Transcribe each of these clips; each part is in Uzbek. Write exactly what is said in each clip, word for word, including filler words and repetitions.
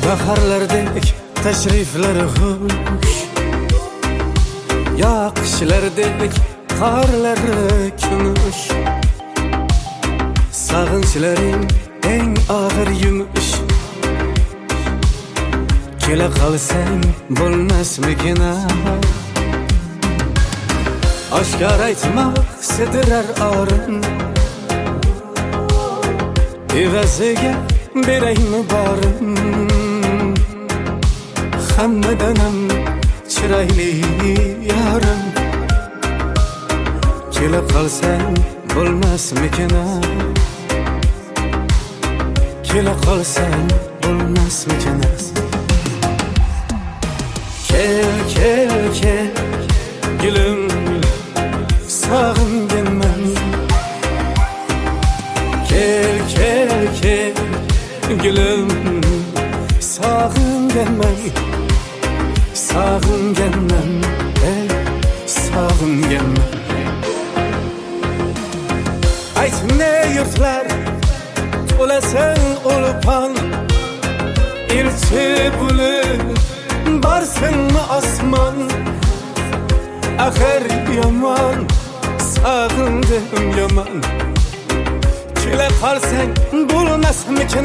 Baharlardek tashriflari xush, yaqishlardek qarlari kumush, sag'inchlaring eng og'ir yumush. Kela qolsang bo'lmasmikin? Oshkor aytmoq sidirar orin, evaziga beraymi borim? Hammadanam chiroyli yorim, kela qolsang bo'lmasmikin? Kela qolsang bo'lmasmikin? Kel, kel, kel, gülüm, sağınganman. Kel, kel, kel, gülüm, sağınganman. Sağınganman, ey, sağınganman. Ayt ne yurtlar, to'lasan ulpan, elchi bo'lib barsinmi osmon? Axir yomon, sog'indim yomon. Kela qolsang bo'lmasmikin?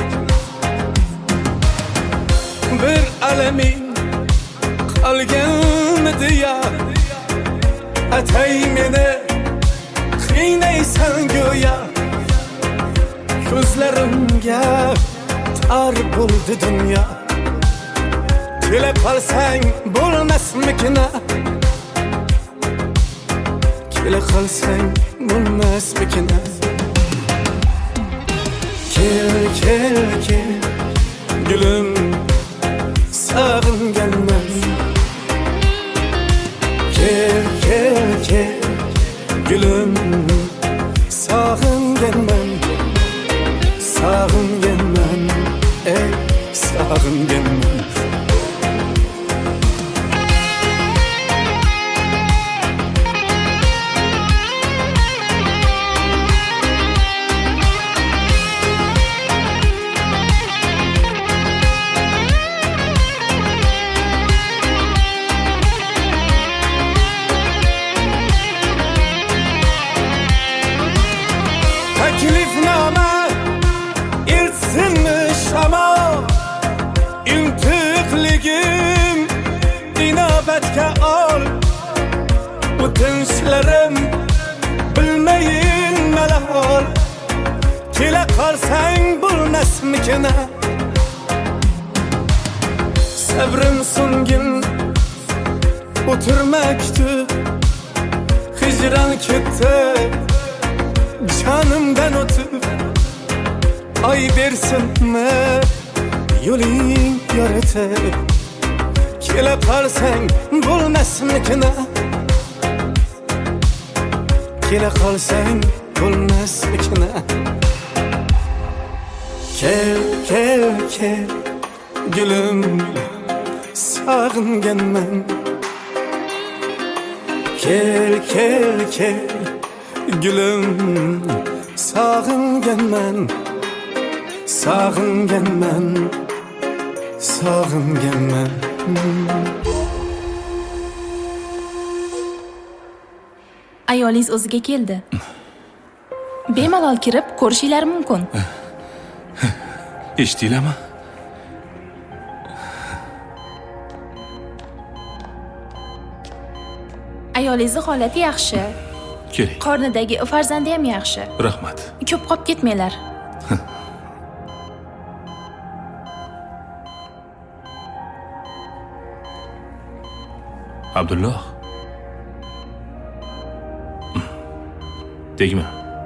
Bir alaming qolganmidi ya? Atay meni qiynaysan go'yo. Ko'zlarimga tar bo'ldi dunyo. Kela qolsang bo'lmasmikin? Kela qolsang bo'lmasmikin? Kel, kel, kel, gülüm, sağınganman. Kel, kel, kel, gülüm, sağınganman. Sağınganman, ey, sağınganman. Teklifname ilsinmi Şam'a? İntiqligim inobatga ol. O'tinchlarim bilmayin malahol. Kela qolsang bo'lmasmikin? Sabrim so'ngin o'tirmakdi, hijron ketdi canımdan o'tib. Ay bersinmi yo'ling yoritib? Kela qolsang bo'lmasmikin? Kela qolsang bo'lmasmikin? Kel, kel, kel, gülüm, sağınganman. Kel, kel, kel, gülüm, sağınganman. Sağınganman, sağınganman. Ayolingiz o'ziga keldi. Bemalol kirib ko'rishinglar mumkin. Eshitdinglarmi? Ayolingizning holati yaxshi. Keling. Qornidagi farzandi ham yaxshi. Rahmat. Ko'p qolib ketmanglar. Abdulloh. Tegma.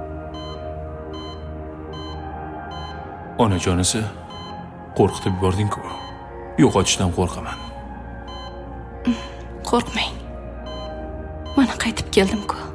Onajonisi qo'rqitib yubording-ku. Yo'qotishdan qo'rqaman. Qo'rqmang. Mana qaytib keldim-ku.